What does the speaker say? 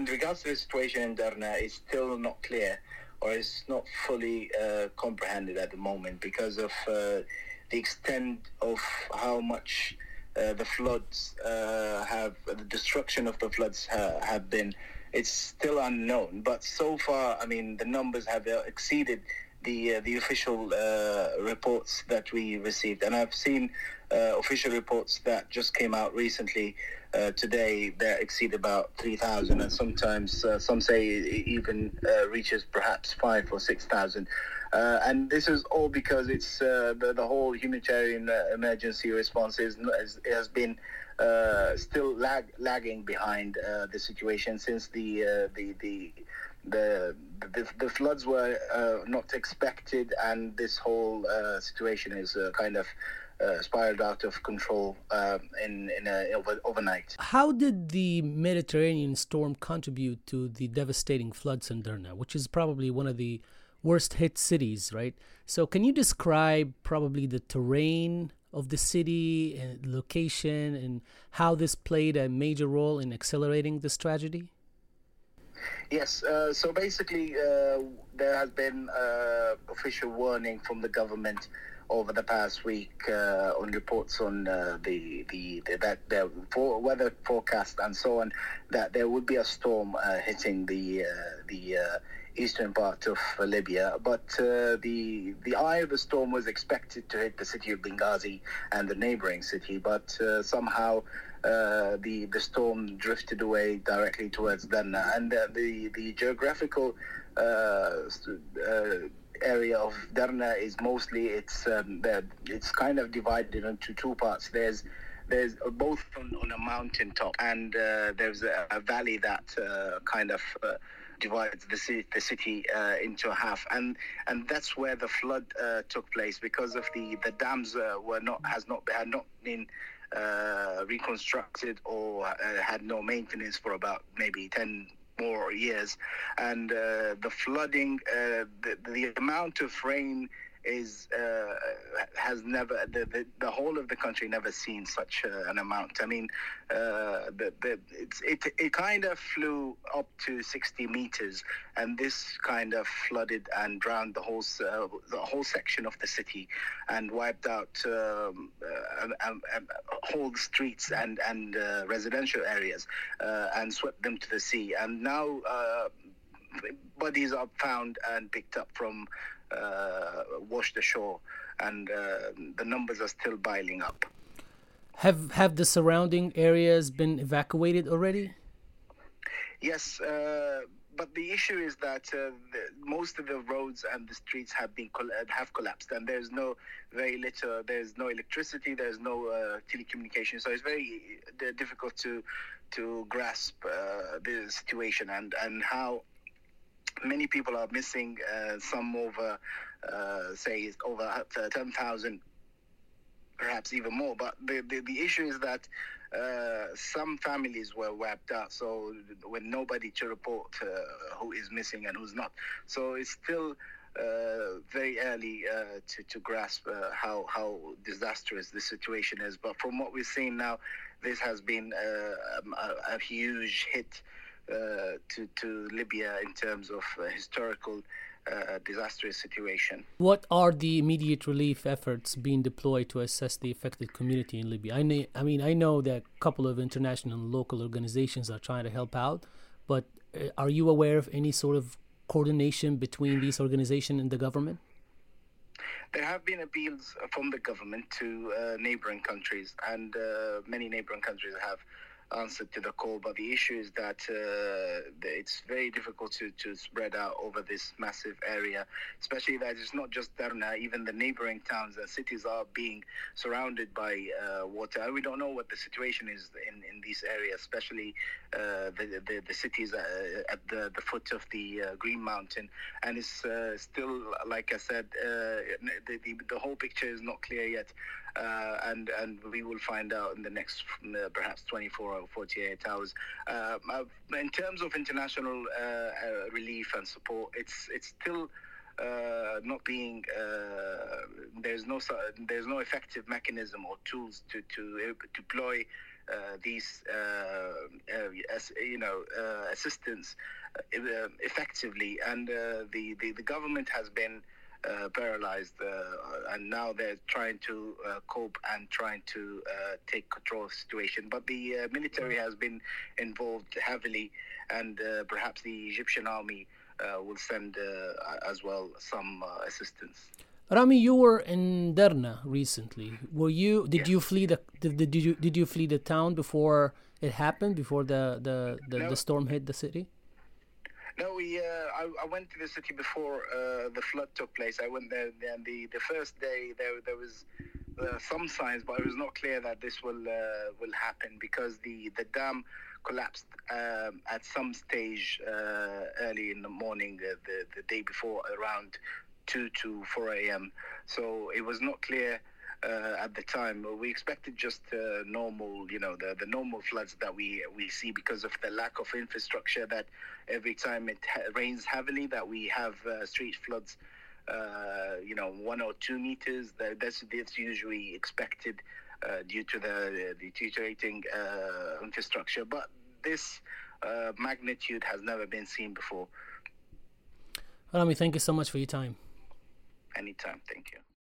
in regards to the situation in Derna, it's still not clear, or it's not fully comprehended at the moment because of the extent of how much the floods the destruction of the floods have been. It's still unknown, but so far, I mean, the numbers have exceeded the official reports that we received. And I've seen official reports that just came out recently today that exceed about 3,000, and sometimes some say it even reaches perhaps 5 or 6,000. And this is all because it's the whole humanitarian emergency response has been still lagging behind the situation since the floods were not expected, and this whole situation is kind of spiraled out of control overnight. How did the Mediterranean storm contribute to the devastating floods in Derna, which is probably one of the worst hit cities, right? So can you describe probably the terrain of the city and location and how this played a major role in accelerating this tragedy? Yes, so basically there has been official warning from the government over the past week on reports on the weather forecast and so on, that there would be a storm hitting the eastern part of Libya, but the eye of the storm was expected to hit the city of Benghazi and the neighboring city, but somehow the storm drifted away directly towards Derna, and the geographical area of Derna is mostly it's kind of divided into two parts. There's both on a mountain top, and there's a valley that kind of divides the city into a half, and that's where the flood took place because of the dams had not been reconstructed or had no maintenance for about maybe 10 more years, and the flooding, the amount of rain has never, the whole of the country never seen such an amount. I mean, it kind of flew up to 60 meters, and this kind of flooded and drowned the whole section of the city, and wiped out whole streets and residential areas, and swept them to the sea. And now bodies are found and picked up from washed ashore, and the numbers are still piling up. Have the surrounding areas been evacuated already? Yes, but the issue is that most of the roads and the streets have collapsed, and there's no electricity, there's no telecommunication, so it's very difficult to grasp the situation and how many people are missing, some over 10,000, perhaps even more. But the issue is that some families were wiped out, so with nobody to report who is missing and who's not. So it's still very early to grasp how disastrous the situation is. But from what we're seeing now, this has been a huge hit to Libya in terms of historical disastrous situation. What are the immediate relief efforts being deployed to assess the affected community in Libya? I know that a couple of international and local organizations are trying to help out, but are you aware of any sort of coordination between these organizations and the government? There have been appeals from the government to neighboring countries, and many neighboring countries have answered to the call, but the issue is that it's very difficult to spread out over this massive area, especially that it's not just Derna, even the neighboring towns and cities are being surrounded by water. And we don't know what the situation is in these areas, especially the cities at the foot of the Green Mountain, and it's still, like I said, the whole picture is not clear yet. And we will find out in the next perhaps 24 or 48 hours. In terms of international relief and support, it's still not being. There's no effective mechanism or tools to deploy these assistance effectively, and the government has been paralyzed, and now they're trying to cope and trying to take control of the situation. But the military has been involved heavily, and perhaps the Egyptian army will send as well some assistance. Rami, you were in Derna recently. Were you? Did Yes. you flee the? Did you flee the town before it happened? Before No. the storm hit the city? No, I went to the city before the flood took place. I went there, and the first day there was some signs, but it was not clear that this will happen, because the dam collapsed at some stage early in the morning, the day before, around 2 to 4 a.m. So it was not clear at the time. We expected just normal, the normal floods that we see because of the lack of infrastructure, that every time it rains heavily, that we have street floods, 1 or 2 meters. That's usually expected due to the deteriorating infrastructure. But this magnitude has never been seen before. Rami, thank you so much for your time. Anytime. Thank you.